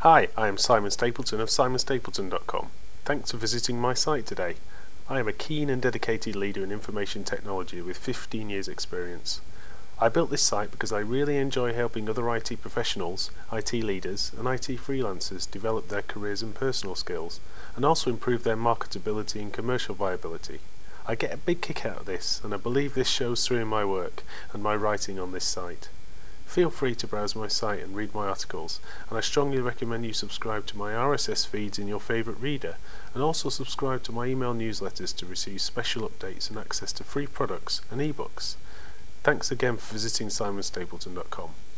Hi, I am Simon Stapleton of simonstapleton.com. Thanks for visiting my site today. I am a keen and dedicated leader in information technology with 15 years experience. I built this site because I really enjoy helping other IT professionals, IT leaders and IT freelancers develop their careers and personal skills, and also improve their marketability and commercial viability. I get a big kick out of this, and I believe this shows through in my work and my writing on this site. Feel free to browse my site and read my articles, and I strongly recommend you subscribe to my RSS feeds in your favourite reader, and also subscribe to my email newsletters to receive special updates and access to free products and ebooks. Thanks again for visiting simonstapleton.com.